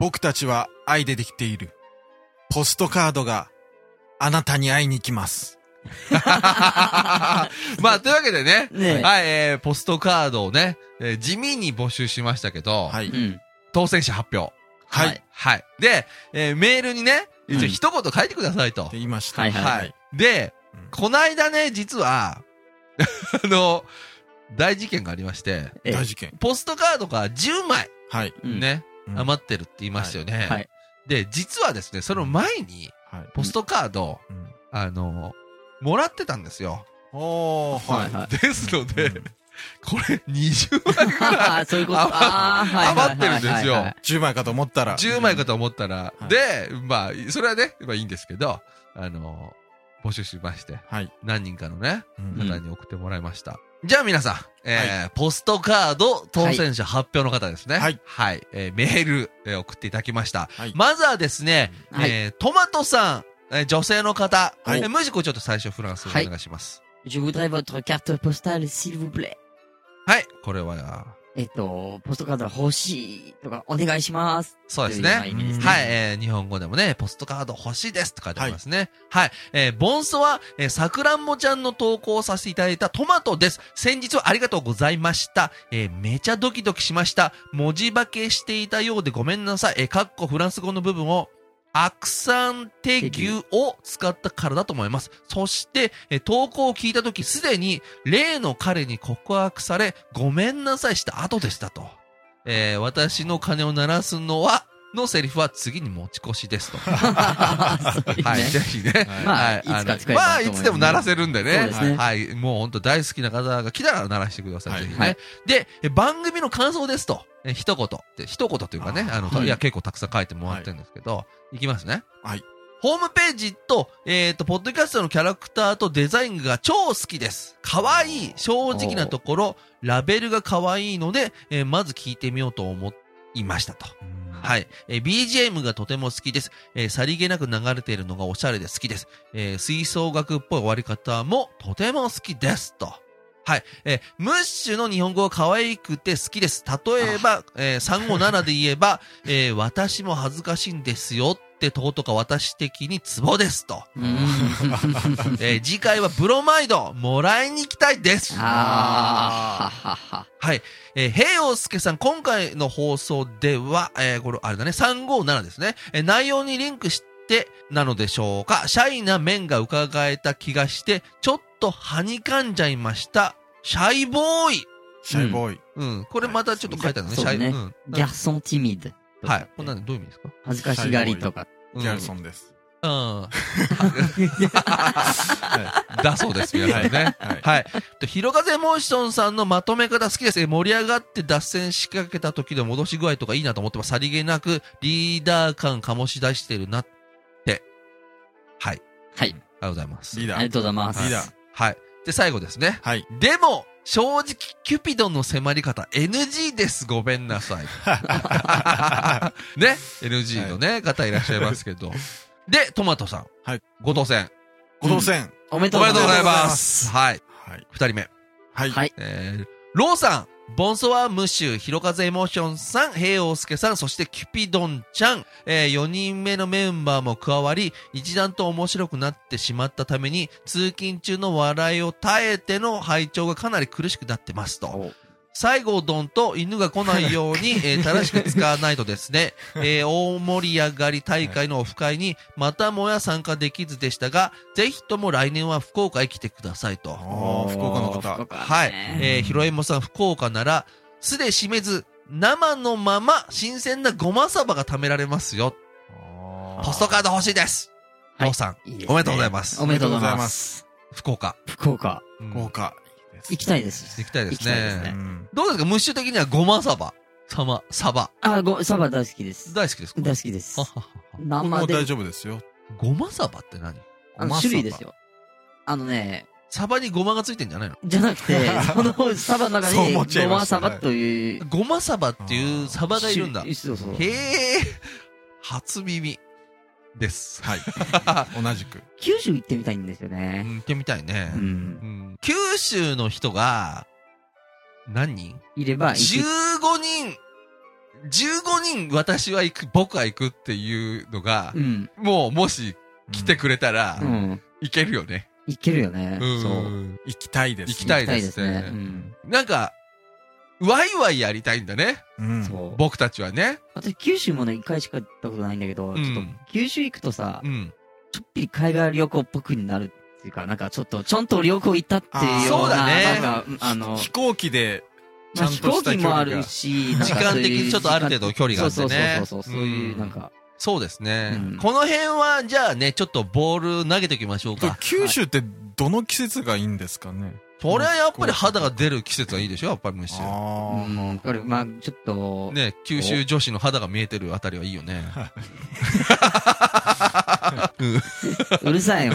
僕たちは愛でできている。ポストカードがあなたに会いに来ます。 まあ、というわけでね。 ねはい、ポストカードをね、地味に募集しましたけど、 はい。 うん。 当選者発表。 はい。 はいってはい。で、メールにね、一応うん一言書いてくださいと。 言いました。 はいはいで、 うんこの間ね、実は、大事件がありまして、 ええ大事件。 ポストカードが10枚、 はい。 うんね、 うん余ってるって言いましたよね。 はい。 で、実はですね、その前に、 はい。 ポストカード、 うんもらってたんですよ。 おー、はい。 はい。 ですので、 うんこれ20枚ぐらいそういうこと。ああ、はい。 余ってるんですよはいはい 10枚かと思ったら。 10枚かと思ったら、 はいで、まあ、それはね、まあいいんですけど、募集しまして、 はい。 何人かのね、 うん方に送ってもらいました。じゃあ皆さん、ポストカード当選者発表の方ですね。 はい。 はい。メール、送っていただきました。 はい。 まずはですね、 はいトマトさん、女性の方。 はいムジコちょっと最初フランス語お願いします。 Je voudrais votre carte postale, s'il vous plaît. はい。これは、 ポストカード欲しいとか、お願いします。 そうですというようなね。 意味ですね。 はい、日本語でもね、ポストカード欲しいですって書いてありますね。はい。ボンソは、さくらんぼちゃんの投稿をさせていただいたトマトです。先日はありがとうございました。めちゃドキドキしました。文字化けしていたようでごめんなさい。かっこフランス語の部分を、アクサンテギュを使ったからだと思います。そして、投稿を聞いたとき、すでに例の彼に告白され、ごめんなさいした後でしたと。私の鐘を鳴らすのは、のセリフは次に持ち越しですと。はい、ぜひね。 まあはいいつか使えばまあ、 と思いますいつでも鳴らせるんでね。 そうですねはい、もう本当大好きな方が来たら鳴らしてください。 はいぜひね。 はいで、番組の感想ですと。一言。一言というかね、 はいいや、結構たくさん書いてもらってるんですけど、いきますね。 はい。 ホームページと、ポッドキャストのキャラクターとデザインが超好きです。可愛い。正直なところ、ラベルが可愛いので、まず聞いてみようと思いましたと。はい。BGM がとても好きです。さりげなく流れているのがおしゃれで好きです。吹奏楽っぽい終わり方もとても好きですと。はい。ムッシュの日本語が可愛くて好きです。例えば、357で言えば、私も恥ずかしいんですよってとことか私的にツボですと。次回はブロマイドもらいに行きたいです。 あーははは。 はい。平洋介さん、今回の放送では、これ、あれだね、357ですね。内容にリンクしてなのでしょうか。シャイな面が伺えた気がして、ちょっとはにかんじゃいました。シャイボーイ。 シャイボーイ。 うん。これまたちょっと書いてあるね、シャイ。 そうねうん。 ギャルソンティミッド。 はい。こんなのどういう意味ですか？ 恥ずかしがりとか。 ギャルソンです。 うん。だそうです、皆さんね。 はい。 はい。ひろかぜモーションさんのまとめ方好きです。盛り上がって脱線しかけた時の戻し具合とかいいなと思ってます。さりげなくリーダー感醸し出してるなって。はい。 はい。 ありがとうございます。 リーダー。 ありがとうございます。 リーダー。 はい。で、最後ですね。 はい。 でも、正直、キュピドンの迫り方 NG です。ごめんなさい。ね。NG のね、方いらっしゃいますけど。で、トマトさん。 はい。 ご当選。 ご当選。 おめでおめでとうございおめでとうございま。 ますはい。 はい。 二人目。 はい。 はい。 ローさん、ボンソワムッシュ、ヒロカズエモーションさん、平洋介さん、そしてキュピドンちゃん、4人目のメンバーも加わり、一段と面白くなってしまったために、通勤中の笑いを耐えての拝聴がかなり苦しくなってますと。西郷どんと犬が来ないように、正しく使わないとですね、大盛り上がり大会のオフ会にまたもや参加できずでしたが、ぜひとも来年は福岡へ来てくださいと。 ああ、福岡の方。 福岡ねはい。ひろえもさん、福岡なら、酢で締めず、生のまま新鮮なごまさばが貯められますよ。ポストカード欲しいです。 はいローさん、 いいですねおめでとうございます。 おめでとうございます。 福岡。 福岡。 うん福岡。 行きたいです。 行きたいです行きたいですね。 ねうんどうですかムッシュ的にはごまさば。サバ。 サバ大好きです。 大好きですか大好きですは。ははは僕生も大で。 丈夫ですよ。 ごまさばって何ごまさば種類ですよ。 サバにごまがついてんじゃないのじゃなくて、そのサバの中そうに、 思っちゃいましたごまサバという。 ごまサバっていうサバがいるんだ。 そうそう。 へえ。初耳です。 はい。同じく。 九州行ってみたいんですようんね。 行ってみたいね。 う。 うんん九州の人が、何人いれば、 ?15 人 15人私は行く、僕は行くっていうのがう、ん。 もし来てくれたらう、ん。 行けるよね。 いけるよね。そう。 行きたいですね。 行きたい行きたいでねですすね。うん。 なんか、ワイワイやりたいんだね。 うん。 そう。 僕たちはね。 私、九州もね、一回しか行ったことないんだけど、ちょっと、九州行くとさう、ん。 ちょっぴり海外旅行っぽくになるっていうか、なんかちょっと旅行行ったっていうような、 そうだねなんか、 飛行機で、ちゃん飛とした距離が行機もあるし、なんか時間的にちょっとある程度距離があってそうね。 そう、そういう、なんか、 そうですね。 うんこの辺は、じゃあね、ちょっとボール投げておきましょうか。 九州ってどの季節がいいんですかね。 それはやっぱり肌が出る季節がいいでしょやっぱりむしろ。 うん、これ、まあちょっと、 ね、九州女子の肌が見えてるあたりはいいよね。 うるさいよ。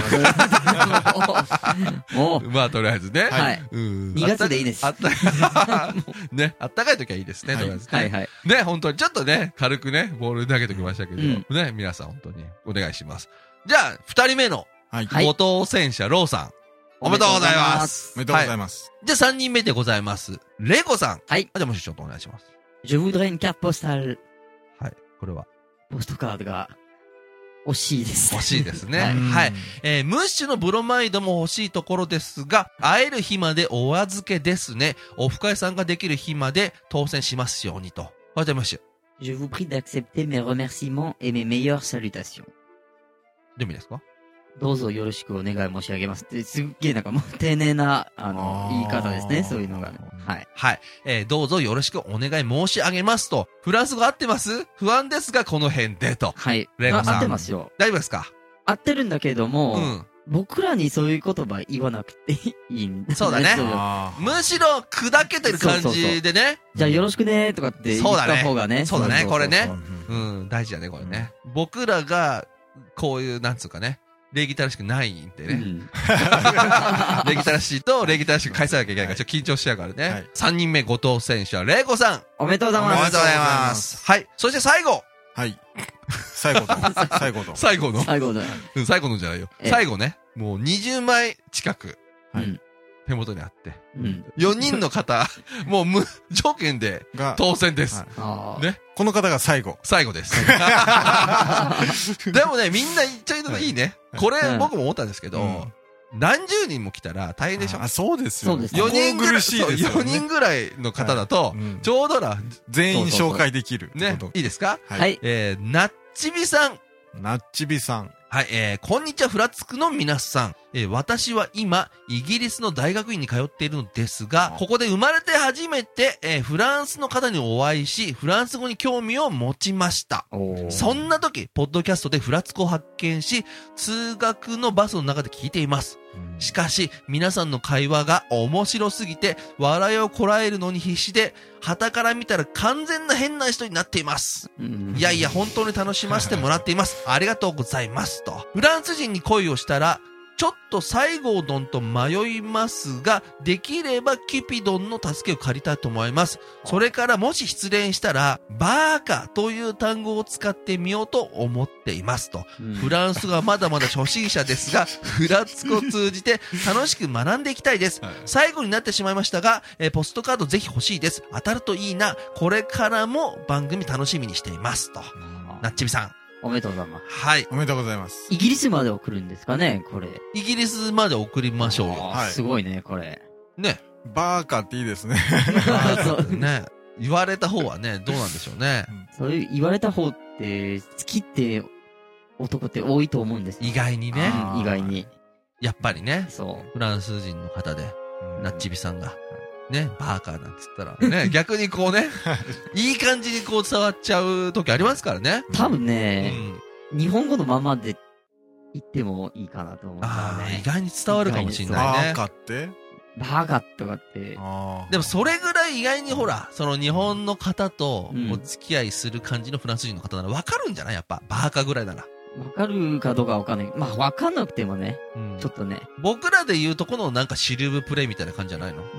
もう、 まあ、とりあえずね。 はい。 うん 2月でいいです。 あった、ね、あったかい時はいいですね、 はいとりあえずね。 はいはい。 ね、本当に、ちょっとね、軽くね、ボール投げておきましたけど、 うんね、皆さん本当にお願いします。じゃあ、二人目の、 はい。 はい後藤戦車、ローさん。おめでとうございます。 おめでとうございます。 じゃあ、三人目でございます。レゴさん。 はい。 じゃあ、もしちょっとお願いします。 Je voudrais une carte postale。 はい。これは、 ポストカードが惜しいです。 欲しいですね。 はいはい。ムッシュのブロマイドも欲しいところですが、会える日までお預けですね。オフ会さんができる日まで当選しますようにと。はい、じゃあムッシュ。 Je vous prie d'accepter mes remerciements et mes meilleures salutations。 でもいいですか？ どうぞよろしくお願い申し上げますって、すっげえなんかもう丁寧な、言い方ですね、そういうのが。はい。 はい。どうぞよろしくお願い申し上げますと。フランス語合ってます？不安ですが、この辺でと。 はい。 レゴさん合ってますよ。 大丈夫ですか？ 合ってるんだけども、 うん。 僕らにそういう言葉言わなくていいんだ、 そうだねあーむしろ砕けてる感じでね。 じゃあよろしくねーとかって言った方がね。 そうだねこれねうんうん、大事だね、これね。僕らが、こういう、なんつうかね、礼儀正しくないんでね。 うん。 礼儀正しいと礼儀正しく返さなきゃいけないから、ちょっと緊張しちゃうからね。 はい 3人目、後藤選手は、レイコさん。 おめでとうございおめま。 ですとうございます。はい。そして最後。 はい。最後の。最後の。 最後の。 最後だよ。 うん最後のじゃないよ。 え最後ね。もう20枚近くはいうん。 手元にあって。 うん。 4人の方、もう無条件でが、 当選です。 はいああ。 ね。 この方が最後。 最後です。でもね、みんな言っちゃいのいいね。これうん僕も思ったんですけど、 うん何十人も来たら大変でしょ。 あ、そうですよ。 そうです 4人ぐらい、 苦しいですよね。 4人ぐらいの方だとはいうん、 ちょうどら、 全員紹介できるってねこと。、 いいですか？ はい。 なっちびさん。 なっちびさん。 はい、こんにちは、フラつくの皆さん。私は今、イギリスの大学院に通っているのですが、ここで生まれて初めて、フランスの方にお会いし、フランス語に興味を持ちました。そんな時、ポッドキャストでフラつくを発見し、通学のバスの中で聞いています。しかし、皆さんの会話が面白すぎて、笑いをこらえるのに必死で、旗から見たら完全な変な人になっています。 うんいやいや、本当に楽しませてもらっています。ありがとうございます。と。フランス人に恋をしたら、ちょっと西郷どんと迷いますが、できればキュピドンの助けを借りたいと思います。それからもし失恋したら、バーカという単語を使ってみようと思っています。と。フランス語はまだまだ初心者ですが、フラつくを通じて楽しく学んでいきたいです。最後になってしまいましたが、ポストカードぜひ欲しいです。当たるといいな。これからも番組楽しみにしています。と。なっちびさん。 おめでとうございます。 はい。 おめでとうございます。 イギリスまで送るんですかね、これ。 イギリスまで送りましょうよ。 はいすごいね、これ。 ね。 バーカっていいですね。 そうね。言われた方はね、どうなんでしょうね。 そういう言われた方って、好きって男って多いと思うんですよ。 意外にね。 あー意外に。 やっぱりね。 そフランス人の方で、なっちび。 びさんが。ね、バーカーなんつったら。ね、逆にこうね、いい感じにこう伝わっちゃう時ありますからね。 う。多分うね、 ん。 日本語のままで言ってもいいかなと思うからああ、意ね。 外に伝わるかもしれないねバー。カってバカとかって、 でもそれぐらい意外にほら、その日本の方とうんお付き合いする感じのフランス人の方ならわかるんじゃないやっぱ、バーカーぐらいなら。 わかるかどうかわかんない。まあ、わかんなくてもね、 うんちょっとね。 僕らで言うとこのなんかシルブプレイみたいな感じじゃないの？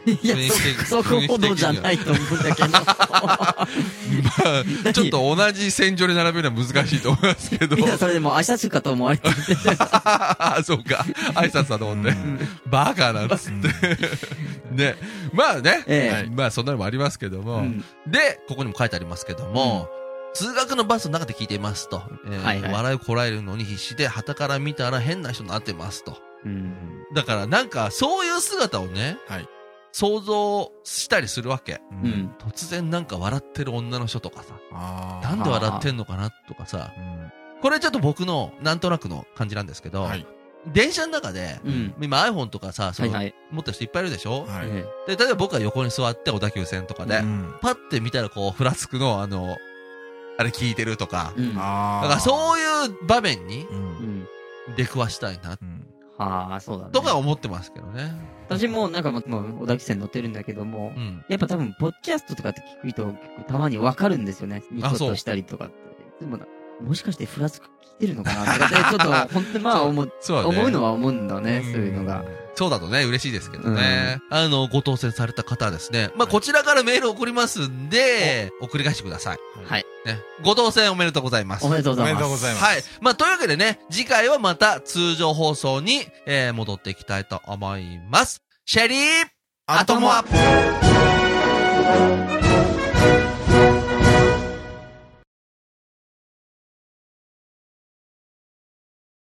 いや、そこほどじゃないと思うんだけど。 まあ、ちょっと同じ戦場に並べるのは難しいと思いますけど。 いや、それでも挨拶かと思われてる。 そうか。挨拶だと思って。バカなんつって。ね。まあね。まあそんなのもありますけども。で、ここにも書いてありますけども、通学のバスの中で聞いていますと。笑いをこらえるのに必死で、旗から見たら変な人になってますと。だからなんか、そういう姿をね、想像したりするわけ。突然なんか笑ってる女の人とかさ。なんで笑ってんのかなとかさ。これちょっと僕のなんとなくの感じなんですけど、電車の中で、今 iPhone とかさ、持ってる人いっぱいいるでしょ、で、例えば僕が横に座って小田急線とかで、パッて見たらこう、ふらつくの、あれ聞いてるとか、だからそういう場面に出くわしたいな、 そうだね。 とか思ってますけどね。 私もなんかもう、小田急線乗ってるんだけども、やっぱ多分、ポッドキャストとかって聞くと、結構たまにわかるんですよね。ニコッとしたりとかって。でももしかしてフラつく聞いてるのかなとかちょっと、本当にまあ思うのは思うんだね、そういうのが。 そうだとね、嬉しいですけどね。ご当選された方はですね、まあこちらからメール送りますんで、送り返してください。はい。ね。ご当選おめでとうございます。 おめでとうございます。 おめでとうございます。 はい。まあというわけでね、次回はまた通常放送に、戻っていきたいと思います。シェリー、アトモアップ